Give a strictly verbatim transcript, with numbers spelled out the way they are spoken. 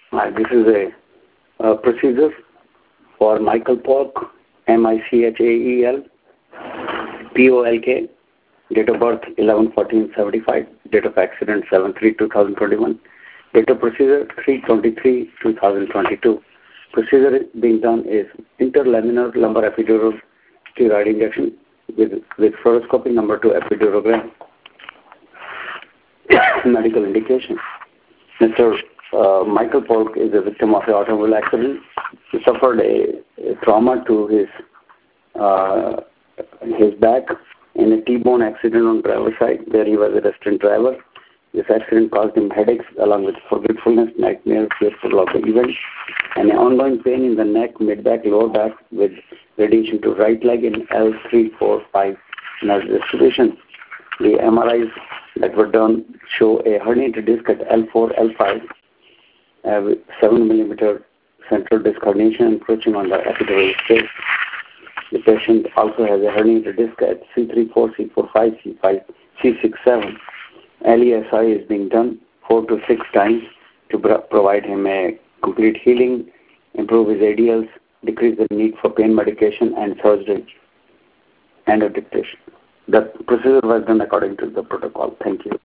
Uh, this is a, a procedure for Michael Polk, M I C H A E L, P O L K, date of birth eleven fourteen seventy-five, date of accident seven three two thousand twenty-one, date of procedure three twenty-three two thousand twenty-two. Procedure being done is interlaminar lumbar epidural steroid injection with, with fluoroscopy number two epidurogram. Medical indication. Mister Uh, Michael Polk is a victim of an automobile accident. He suffered a, a trauma to his uh, his back in a T-bone accident on driver's side where he was a resident driver. This accident caused him headaches along with forgetfulness, nightmares, fearful of the event, and an ongoing pain in the neck, mid-back, lower back with radiation to right leg in L three, four, five nerve distribution. The M R Is that were done show a herniated disc at L four, L five, uh, with seven millimeter central disc herniation encroaching on the epidural space. The patient also has a herniated disc at C three four, C four five, C five, C six seven. L E S I is being done four to six times to provide him a complete healing, improve his A D Ls, decrease the need for pain medication and surgery and a dictation. The procedure was done according to the protocol. Thank you.